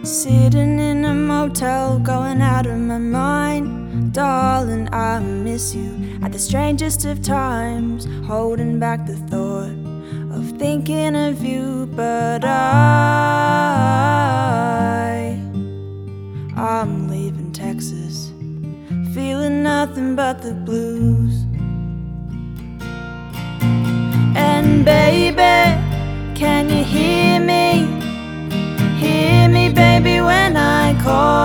Sitting in a motel, going out of my mind. Darling, I miss you at the strangest of times, holding back the thought of thinking of you. But I'm leaving Texas, feeling nothing but the blues. And baby, can you hear me? Hear me, baby, when I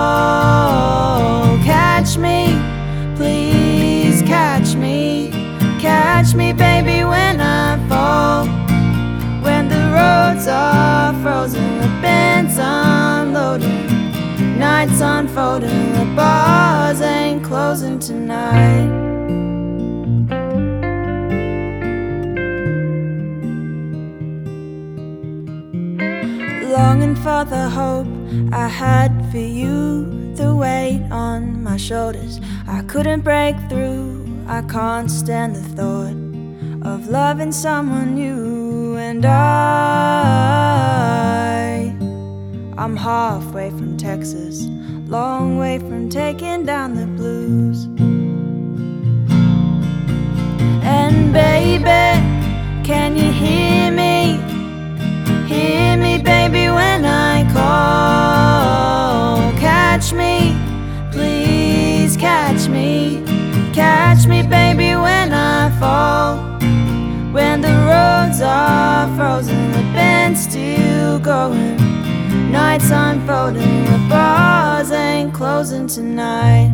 call. Catch me, please catch me. Catch me, baby, when I fall. When the roads are frozen, the band's unloading, nights unfolding, the bars ain't closing tonight. Longing for the hope I had for you, the weight on my shoulders I couldn't break through. I can't stand the thought of loving someone new. And I'm halfway from Texas, long way from taking down the blues. And baby, can you hear me? Hear me, baby, when I call. Catch me, please catch me. Catch me, baby, when I fall. When the roads are frozen, the band's still going, nights unfolding, the bars ain't closing tonight.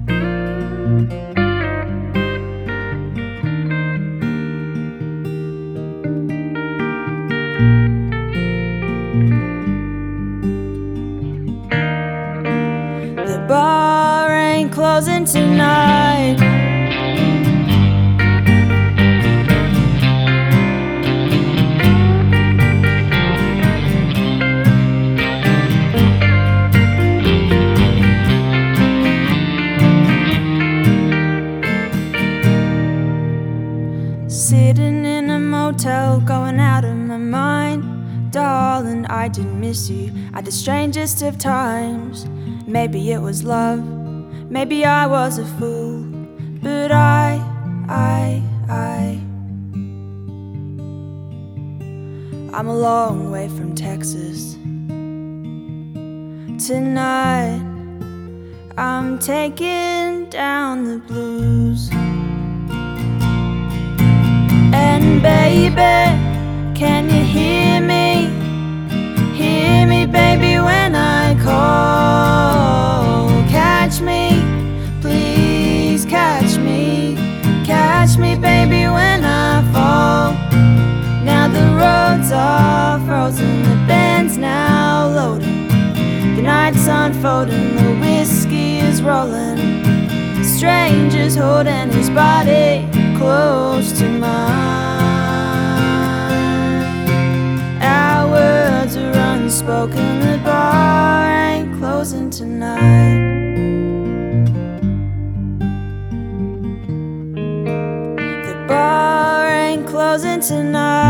The bar ain't closing tonight. Sitting in a motel, going out of my mind. Darling, I did miss you at the strangest of times. Maybe it was love, maybe I was a fool, but I'm a long way from Texas. Tonight, I'm taking down the blues. And baby, can you hear me? Hear me, baby, when I call. Catch me, please catch me. Catch me, baby, when I fall. Now the roads are frozen, the band's now loading, the night's unfolding, the whiskey is rolling, strangers holding his body close to mine. Our words are unspoken, the bar ain't closing tonight. The bar ain't closing tonight.